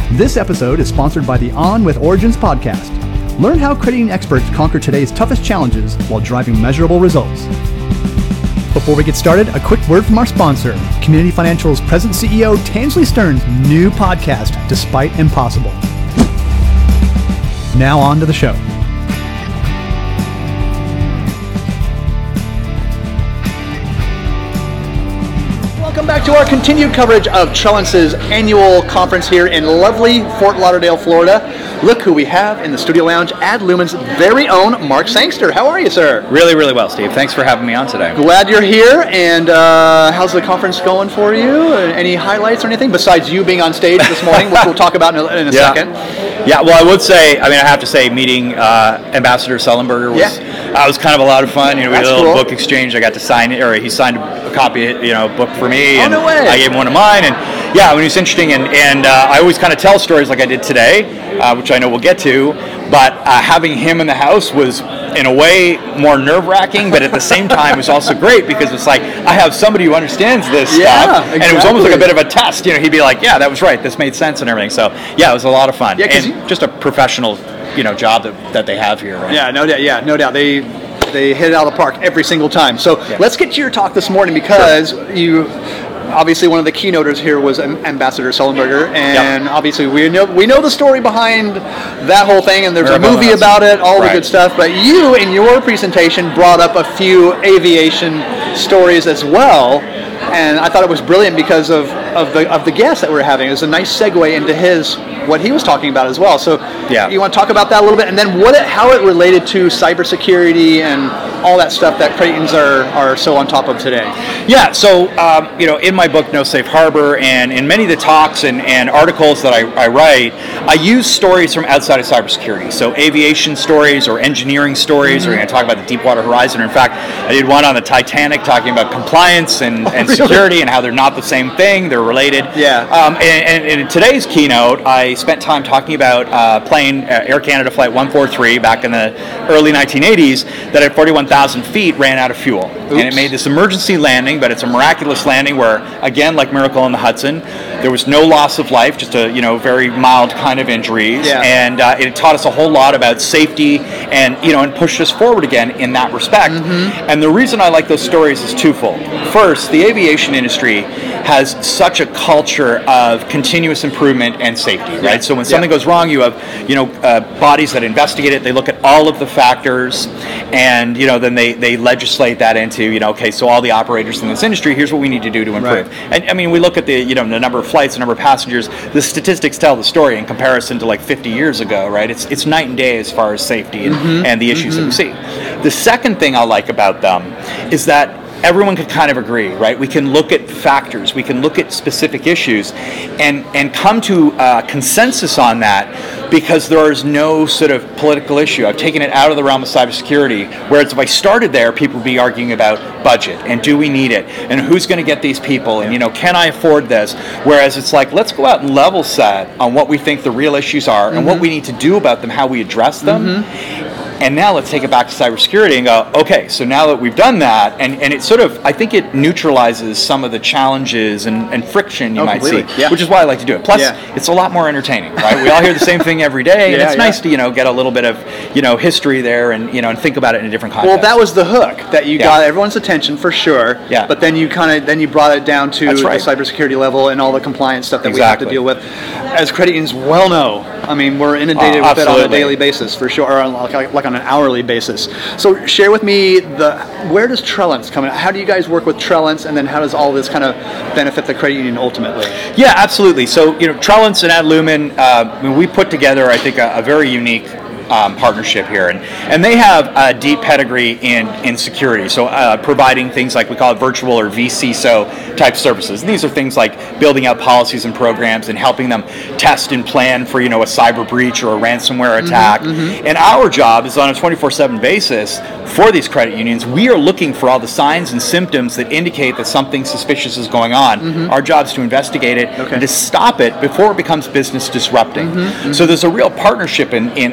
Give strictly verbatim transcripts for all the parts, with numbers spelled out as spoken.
This episode is sponsored by the On with Origins podcast. Learn how credit union experts conquer today's toughest challenges while driving measurable results. Before we get started, a quick word from our sponsor, Community Financial's President C E O Tansley Stearns' new podcast, Despite Impossible. Now on to the show. Welcome back to our continued coverage of Trellance's annual conference here in lovely Fort Lauderdale, Florida. Look who we have in the studio lounge, Adlumen's very own Mark Sangster. How are you, sir? Really, really well, Steve. Thanks for having me on today. Glad you're here. And uh, how's the conference going for you? Any highlights or anything besides you being on stage this morning, which we'll talk about in a, in a yeah. second? Yeah, well, I would say, I mean, I have to say, meeting uh, Ambassador Sullenberger was yeah. uh, was kind of a lot of fun. You know, we That's did a little cool. book exchange. I got to sign it, or he signed a copy, you know, book for me. Oh, and no way. I gave him one of mine. And yeah, I mean, it's interesting. And, and uh, I always kind of tell stories like I did today, uh, which I know we'll get to. But uh, having him in the house was, in a way, more nerve-wracking, but at the same time, it was also great because it's like, I have somebody who understands this yeah, stuff. Exactly. And it was almost like a bit of a test. You know, he'd be like, yeah, that was right. This made sense and everything. So, yeah, it was a lot of fun. Yeah, and you, just a professional, you know, job that, that they have here, right? Yeah, no doubt. Yeah, no doubt. They they hit it out of the park every single time. So yeah. let's get to your talk this morning because sure. you... Obviously, one of the keynoters here was Ambassador Sullenberger, and yep. obviously we know we know the story behind that whole thing, and there's Very a movie well about it, all right. the good stuff. But you, in your presentation, brought up a few aviation stories as well, and I thought it was brilliant because of, of the of the guest that we're having. It was a nice segue into his what he was talking about as well. So, yeah. you want to talk about that a little bit, and then what it, how it related to cybersecurity and all that stuff that credit unions are, are so on top of today. Yeah, so, um, you know, in my book, No Safe Harbor, and in many of the talks and, and articles that I, I write, I use stories from outside of cybersecurity. So aviation stories or engineering stories, mm-hmm. or you know, talk about the Deepwater Horizon. In fact, I did one on the Titanic talking about compliance and, oh, and really? security and how they're not the same thing, they're related. Yeah. Um, and, and in today's keynote, I spent time talking about uh, plane, uh, Air Canada Flight one forty-three back in the early nineteen eighties that at forty-one thousand feet ran out of fuel. Oops. And it made this emergency landing, but it's a miraculous landing where, again, like Miracle on the Hudson, there was no loss of life, just a you know very mild kind of injuries, yeah. and uh, it taught us a whole lot about safety and you know and pushed us forward again in that respect. Mm-hmm. And the reason I like those stories is twofold. First, the aviation industry has such a culture of continuous improvement and safety, right? Yeah. So when something yeah. goes wrong, you have you know uh, bodies that investigate it. They look at all of the factors, and you know then they they legislate that into you know okay, so all the operators in this industry, here's what we need to do to improve. Right. And I mean, we look at the you know the number of flights, the number of passengers. The statistics tell the story in comparison to like fifty years ago, right? It's it's night and day as far as safety and, mm-hmm. and the issues mm-hmm. that we see. The second thing I like about them is that everyone could kind of agree, right? We can look at factors, we can look at specific issues, and and come to uh, consensus on that because there is no sort of political issue. I've taken it out of the realm of cybersecurity, whereas if I started there, people would be arguing about budget and do we need it and who's going to get these people and you know can I afford this? Whereas it's like let's go out and level set on what we think the real issues are mm-hmm. and what we need to do about them, how we address them. Mm-hmm. And now let's take it back to cybersecurity and go, okay, so now that we've done that, and, and it sort of, I think it neutralizes some of the challenges and, and friction you oh, might completely. see, yeah. which is why I like to do it. Plus, yeah. it's a lot more entertaining, right? We all hear the same thing every day, and yeah, it's yeah. nice to, you know, get a little bit of, you know, history there and, you know, and think about it in a different context. Well, that was the hook, that you yeah. got everyone's attention for sure, yeah. but then you kind of, then you brought it down to That's right. the cybersecurity level and all the compliance stuff that exactly. we have to deal with. As credit unions well know, I mean, we're inundated uh, with it on a daily basis for sure, or on, like, like on an hourly basis. So share with me the where does Trellance come in? How do you guys work with Trellance, and then how does all this kind of benefit the credit union ultimately? Yeah, absolutely. So you know, Trellance and Adlumen, uh, I mean, we put together, I think, a, a very unique Um, partnership here, and and they have a deep pedigree in in security. So uh, providing things like we call it virtual or V C S O type services. And these are things like building out policies and programs and helping them test and plan for you know a cyber breach or a ransomware attack. Mm-hmm, mm-hmm. And our job is on a twenty-four seven basis for these credit unions. We are looking for all the signs and symptoms that indicate that something suspicious is going on. Mm-hmm. Our job is to investigate it okay. and to stop it before it becomes business disrupting. Mm-hmm, mm-hmm. So there's a real partnership in in, in that.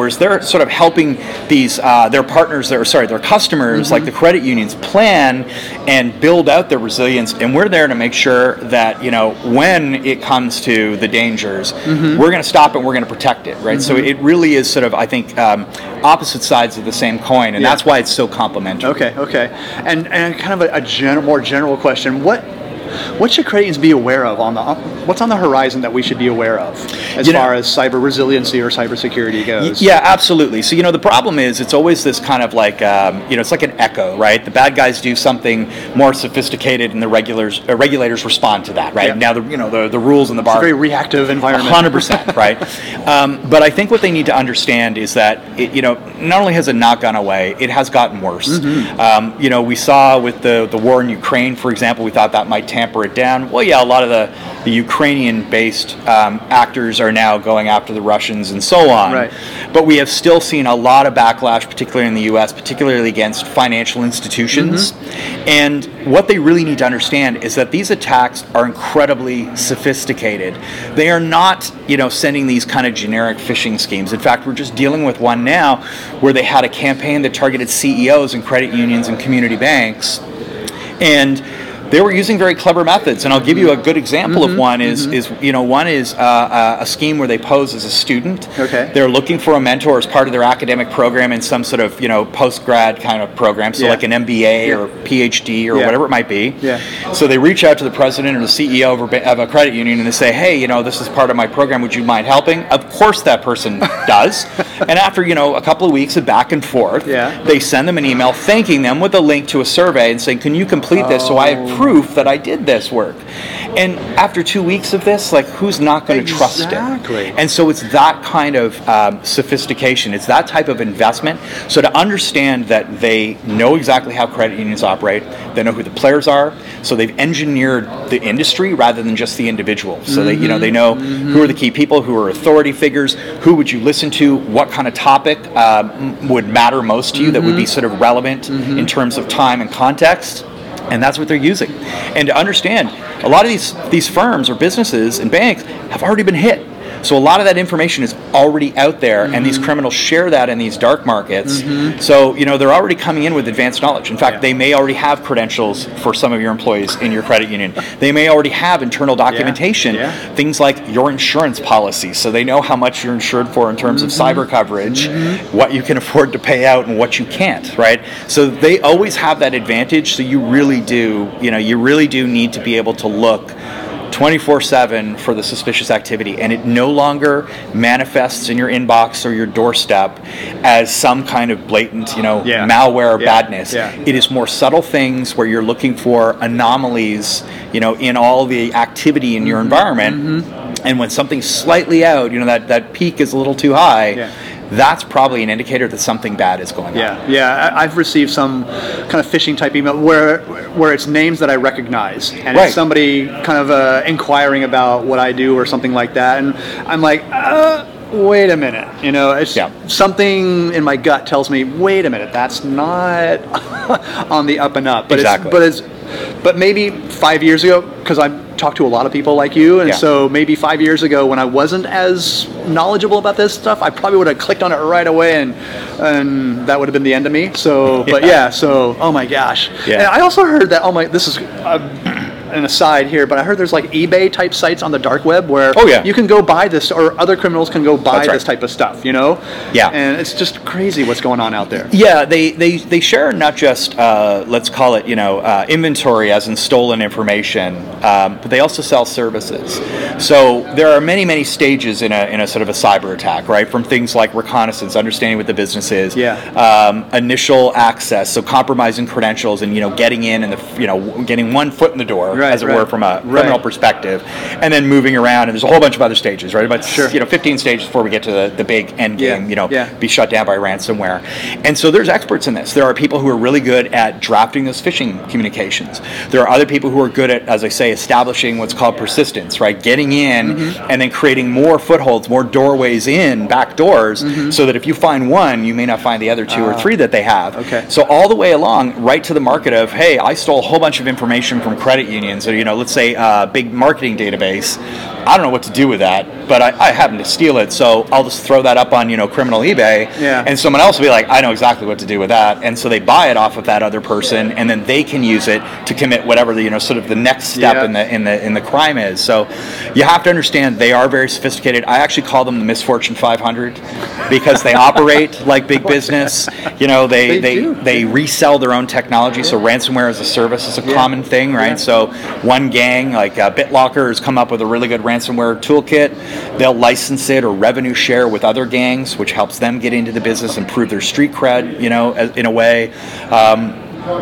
whereas they're sort of helping these uh, their partners, their sorry, their customers, mm-hmm. like the credit unions, plan and build out their resilience, and we're there to make sure that, you know, when it comes to the dangers, mm-hmm. we're going to stop it, we're going to protect it, right? Mm-hmm. So it really is sort of, I think, um, opposite sides of the same coin, and yeah. that's why it's so complementary. Okay, okay, and and kind of a, a gen- more general question: what what should credit unions be aware of on the what's on the horizon that we should be aware of as you far know, as cyber resiliency or cybersecurity goes? Yeah, absolutely. So you know, the problem is it's always this kind of like um, you know, it's like an echo, right? The bad guys do something more sophisticated, and the regulars uh, regulators respond to that, right? Yeah. Now the you know the the rules in the bar, it's a very reactive environment. one hundred percent, right? Um, but I think what they need to understand is that it, you know, not only has it not gone away, it has gotten worse. Mm-hmm. Um, you know, we saw with the the war in Ukraine, for example, we thought that might tamper it down. Well, yeah, a lot of the, the Ukrainian-based um, actors are now going after the Russians and so on. Right. But we have still seen a lot of backlash, particularly in the U S, particularly against financial institutions. Mm-hmm. And what they really need to understand is that these attacks are incredibly sophisticated. They are not, you know, sending these kind of generic phishing schemes. In fact, we're just dealing with one now where they had a campaign that targeted C E Os and credit unions and community banks. And they were using very clever methods, and I'll give you a good example mm-hmm, of one. Is mm-hmm. is you know one is uh, a scheme where they pose as a student. Okay. They're looking for a mentor as part of their academic program in some sort of you know post grad kind of program, so yeah. like an M B A yeah. or P H D or yeah. whatever it might be. Yeah. So they reach out to the president or the C E O of a, of a credit union and they say, hey, you know this is part of my program. Would you mind helping? Of course, that person does. And after you know a couple of weeks of back and forth, yeah. they send them an email thanking them with a link to a survey and saying, can you complete this oh. so I have proof that I did this work. And after two weeks of this, like, who's not going to exactly. trust it? And so it's that kind of um, sophistication. It's that type of investment. So to understand that they know exactly how credit unions operate, they know who the players are, so they've engineered the industry rather than just the individual. So mm-hmm. they, you know, they know mm-hmm. who are the key people, who are authority figures, who would you listen to, what kind of topic uh, would matter most to you mm-hmm. that would be sort of relevant mm-hmm. in terms of time and context. And that's what they're using. And to understand, a lot of these these firms or businesses and banks have already been hit. So a lot of that information is already out there, mm-hmm. and these criminals share that in these dark markets. Mm-hmm. So, you know, they're already coming in with advanced knowledge. In fact, yeah. they may already have credentials for some of your employees in your credit union. They may already have internal documentation, yeah. Yeah. things like your insurance policy. So they know how much you're insured for in terms mm-hmm. of cyber coverage, mm-hmm. what you can afford to pay out and what you can't, right? So they always have that advantage. So you really do, you know, you really do need to be able to look twenty-four seven for the suspicious activity, and it no longer manifests in your inbox or your doorstep as some kind of blatant, you know, yeah. malware or yeah. badness. Yeah. It is more subtle things where you're looking for anomalies, you know, in all the activity in your mm-hmm. environment, mm-hmm. and when something's slightly out, you know, that, that peak is a little too high, yeah. that's probably an indicator that something bad is going yeah. on. Yeah, yeah. I've received some kind of phishing type email where where it's names that I recognize, and right. it's somebody kind of uh, inquiring about what I do or something like that, and I'm like, uh, wait a minute, you know, it's yeah. something in my gut tells me, wait a minute, that's not on the up and up. But exactly. it's, but it's, but maybe five years ago, because I've talked to a lot of people like you, and yeah. so maybe five years ago when I wasn't as knowledgeable about this stuff, I probably would have clicked on it right away, and and that would have been the end of me. So, but yeah, yeah so oh my gosh. Yeah. And I also heard that, oh my, this is uh, an aside here, but I heard there's like eBay type sites on the dark web where oh, yeah. you can go buy this, or other criminals can go buy That's right. this type of stuff, you know? Yeah. And it's just crazy what's going on out there. Yeah, they, they, they share not just, uh, let's call it, you know, uh, inventory as in stolen information, um, but they also sell services. So there are many, many stages in a in a sort of a cyber attack, right? From things like reconnaissance, understanding what the business is, yeah. um, initial access, so compromising credentials and, you know, getting in and, the you know, getting one foot in the door, right, as it right. were, from a criminal right. perspective, and then moving around, and there's a whole bunch of other stages, right? About sure. you know, fifteen stages before we get to the, the big end game, yeah. you know, yeah. be shut down by ransomware. And so there's experts in this. There are people who are really good at drafting those phishing communications. There are other people who are good at, as I say, establishing what's called persistence, right? Getting in mm-hmm. and then creating more footholds, more doorways in, back doors, mm-hmm. so that if you find one, you may not find the other two uh, or three that they have. Okay. So all the way along, right to the market of, hey, I stole a whole bunch of information from credit unions, or, you know, let's say a big marketing database, I don't know what to do with that, but I, I happen to steal it, so I'll just throw that up on, you know, criminal eBay, yeah. and someone else will be like, I know exactly what to do with that, and so they buy it off of that other person, and then they can use it to commit whatever the, you know, sort of the next step yeah. in the in the in the crime is. So you have to understand they are very sophisticated. I actually call them the Misfortune five hundred because they operate like big business. You know, they they they, they resell their own technology. So ransomware as a service is a yeah. common thing, right? Yeah. So one gang like uh, BitLocker has come up with a really good ransomware toolkit. They'll license it or revenue share with other gangs, which helps them get into the business, improve their street cred, you know, in a way. Um,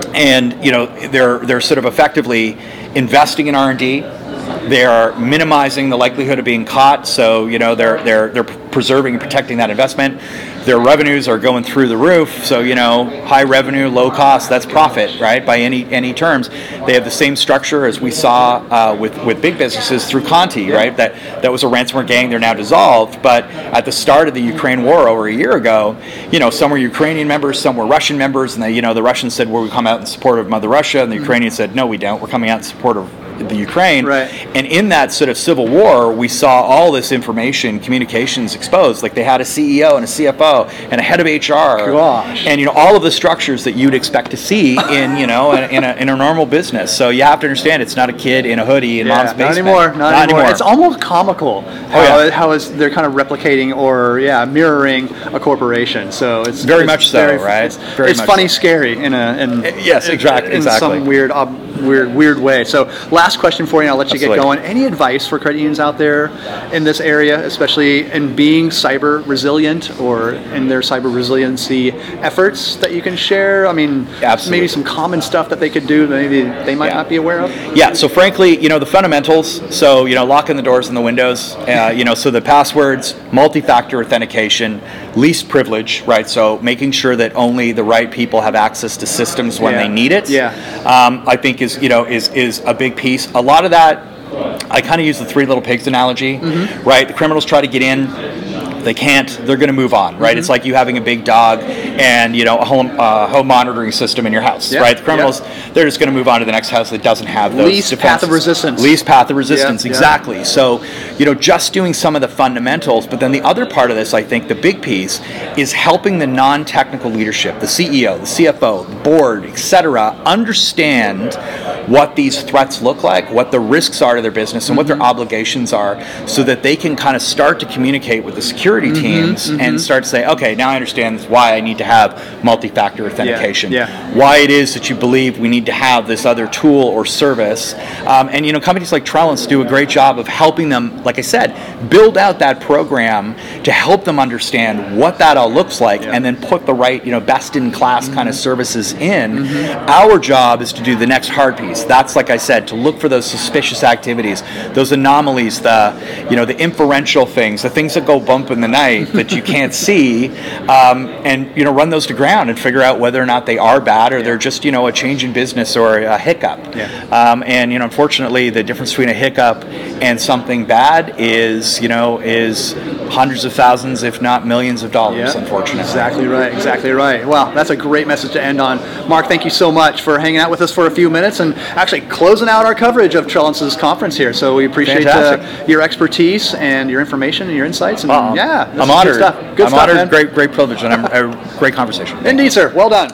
and you know, they're they're sort of effectively investing in R and D. They are minimizing the likelihood of being caught, so you know they're they're they're preserving and protecting that investment. Their revenues are going through the roof, so you know high revenue, low cost, that's profit, right? By any any terms, they have the same structure as we saw uh, with with big businesses through Conti, right? That that was a ransomware gang. They're now dissolved, but at the start of the Ukraine war over a year ago, you know some were Ukrainian members, some were Russian members, and they, you know the Russians said, "Well, we come out in support of Mother Russia," and the Ukrainians said, "No, we don't. We're coming out in support of the Ukraine." Right. And in that sort of civil war, we saw all this information, communications exposed. Like they had a C E O and a C F O and a head of H R, Gosh. and you know all of the structures that you'd expect to see in you know in, in, a, in a normal business. So you have to understand, it's not a kid in a hoodie in yeah, mom's basement. Not anymore. Not, not anymore. anymore. It's almost comical how, Oh, yeah. how is they're kind of replicating or yeah mirroring a corporation. So it's Very it's much so, very, right? It's, Very it's much funny, so. scary in a in Yes, in, exactly, in exactly. some weird ob, weird weird way. So last question for you, and I'll let you Absolutely. get going. Any advice for credit unions out there in this area, especially in being cyber resilient or in their cyber resiliency efforts that you can share? I mean, Absolutely. maybe some common stuff that they could do that maybe they might Yeah. not be aware of. Yeah, so frankly, you know, the fundamentals, so, you know, locking the doors and the windows, uh, you know, so the passwords, multi-factor authentication, least privilege, right? So making sure that only the right people have access to systems when Yeah. they need it. Yeah. Um, I think is, you know, is, is a big piece. A lot of that, I kind of use the three little pigs analogy, Mm-hmm. right? The criminals try to get in. They can't, they're going to move on, right? Mm-hmm. It's like you having a big dog and, you know, a home uh, home monitoring system in your house, Yeah, right? The criminals, yeah. they're just going to move on to the next house that doesn't have those Least defenses. path of resistance. Least path of resistance, Yeah, yeah. exactly. So, you know, just doing some of the fundamentals, but then the other part of this, I think, the big piece, is helping the non-technical leadership, the C E O, the C F O, the board, et cetera, understand what these threats look like, what the risks are to their business, and what their obligations are, so that they can kind of start to communicate with the security teams and start to say, okay, now I understand why I need to have multi-factor authentication, yeah. why it is that you believe we need to have this other tool or service. Um, and, you know, companies like Trellance do a great job of helping them, like I said, build out that program to help them understand what that all looks like, Yeah. and then put the right, you know, best-in-class kind of services in. Our job is to do the next hard piece. That's, like I said, to look for those suspicious activities, those anomalies, the, you know, the inferential things, the things that go bump in the night that you can't see, um, and, you know, run those to ground and figure out whether or not they are bad or they're just, you know, a change in business or a hiccup. Yeah. Um, and, you know, unfortunately, the difference between a hiccup and something bad is, you know, is hundreds of thousands, if not millions of dollars, Yeah, unfortunately. Exactly right, exactly right. Well, that's a great message to end on. Mark, thank you so much for hanging out with us for a few minutes and actually closing out our coverage of Trellance's conference here. So we appreciate uh, your expertise and your information and your insights. And Uh, yeah, this I'm is honored. Good stuff. Good I'm stuff, honored. man. Great, great privilege, and I'm, a great conversation. Indeed, sir. Well done.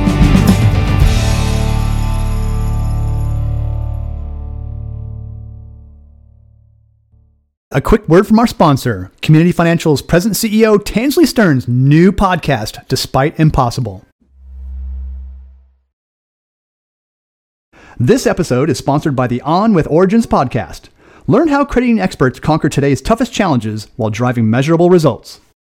A quick word from our sponsor, Community Financial's President C E O Tansley Stearns' new podcast, Despite Impossible. This episode is sponsored by the On with Origins podcast. Learn how credit union experts conquer today's toughest challenges while driving measurable results.